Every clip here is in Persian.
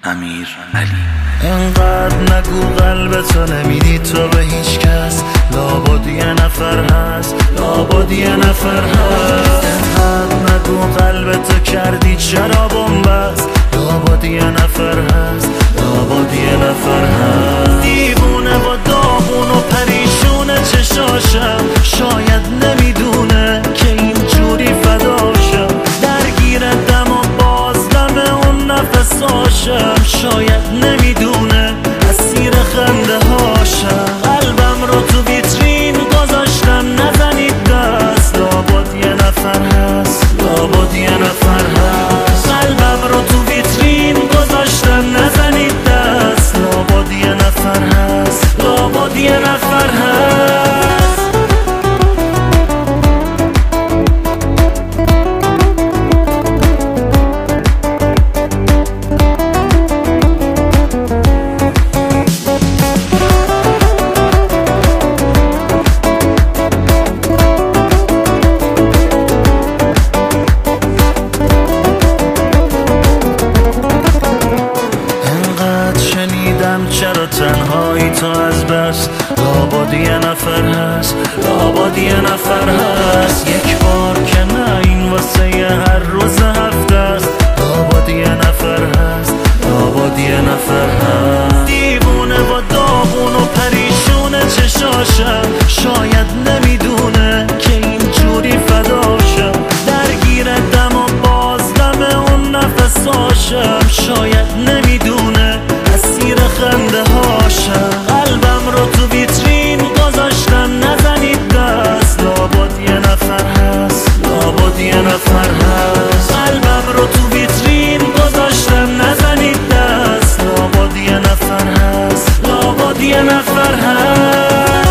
امیر علی. انقدر نگو قلبتو نمیدی تو به هیچ کس، لابد یه نفر هست، لابد یه نفر هست. انقدر نگو قلبتو کردی چرا بنبست، لابد یه نفر هست، لابد یه نفر هست. دیوونه و داغون و پریشونه چشاشم، شاید نمیدونه که اینجوری فداشم. درگیر دم و بازدم اون نفساشم، شاید نمیدونه اسیر خنده هاشم. قلبم رو تو ویترین گذاشتم نزنید دست، لابد یه نفر هست، لابد یه نفر هست. قلبم رو تو ویترین گذاشتم نزنید دست، لابد یه نفر هست، لابد یه نفر هست. چرا تنهایی تو از بس، لابد یه نفر هست، لابد یه نفر هست. یک بار که نه این واسه هر روز هفته است، لابد یه نفر هست، لابد یه نفر هست. دیوونه و داغون و پریشونه چشاشم، شاید نمیدونه که اینجوری فداشم. درگیر دم و بازدم اون نفساشم، شاید نمیدونه اسیر خنده هاشم. قلبم رو تو ویترین گذاشتم نزنید دست، لابد یه نفر هست، لابد یه نفر هست. قلبم رو تو ویترین گذاشتم نزنید دست، لابد یه نفر هست، لابد یه نفر هست.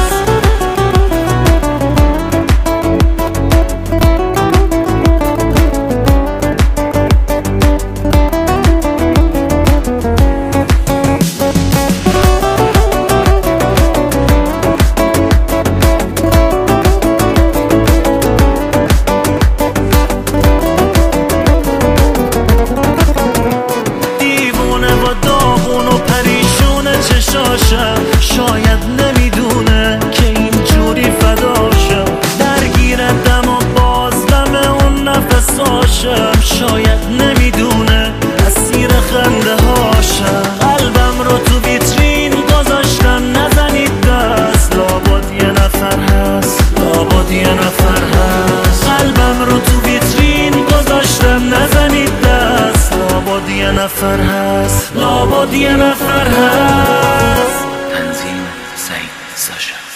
شاید نمیدونه که اینجوری فداشم. درگیر دم و بازدم اون نفساشم، شاید نمیدونه اسیر خنده هاشم. قلبم رو تو ویترین گذاشتم نزنید دست، لابد یه نفر هست، لابد یه نفر هست. قلبم رو تو ویترین گذاشتم نزنید دست، لابد یه نفر هست، لابد یه نفر هست. تنظیم سعید ساشا.